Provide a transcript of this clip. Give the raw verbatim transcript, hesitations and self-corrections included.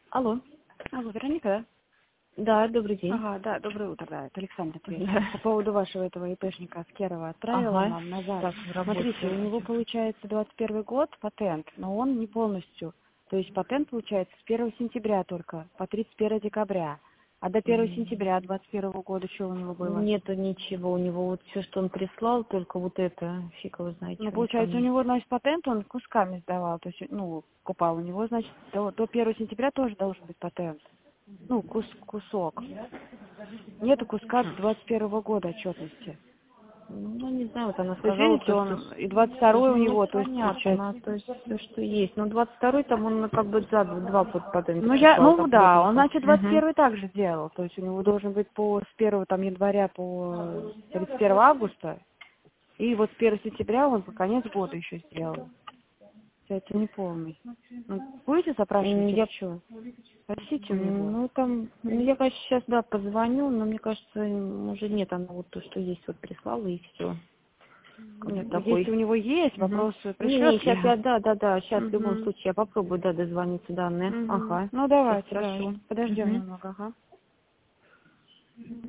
Алло. Алло, Вероника, Да, добрый да? день. Ага, да, доброе утро, да, это Александр ответил. Да. По поводу вашего этого ИПшника Аскерова отправила Ага. вам назад. Так, в работе. Смотрите, у него получается двадцать первый год патент, но он не полностью. То есть патент получается с первого сентября только, по тридцать первое декабря. А до первого сентября двадцать первого года что у него было? Нету ничего, у него вот все, что он прислал, только вот это, фиг его знает, Ну, что у них там получается, у есть. него, значит, патент он кусками сдавал, то есть, ну, купал. У него, значит, до, до первого сентября тоже должен быть патент. Ну, кус, кусок. Нету куска двадцать первого года отчетности. Ну, не знаю, вот она То есть, сказала, видите, то, он что... и двадцать второй у Ну, него, то есть, понятно, получается. то есть все, что есть. Но двадцать второй там он как бы за два патента Ну, я, прислал, ну, как да, он, летника. значит, двадцать Угу. первый также делал. То есть, у него должен быть по, с первого там января по тридцать первое августа. И вот с первого сентября он по конец года еще сделал. Это не полный. Ну, будете запрашивать или Я, что? Спросите у него. ну, там, ну, я, конечно, сейчас, да, позвоню, но мне кажется, уже нет, она вот то, что есть, вот прислала, и все. Как бы Нет, ну, если такой. у него есть Угу. вопросы, Не, не, пришлет сейчас я, я. да, да, да, сейчас в любом Угу. случае я попробую, да, дозвониться данные. Угу. Ага. Ну, Сейчас давайте, да. спрошу. Подождем Угу. немного, ага.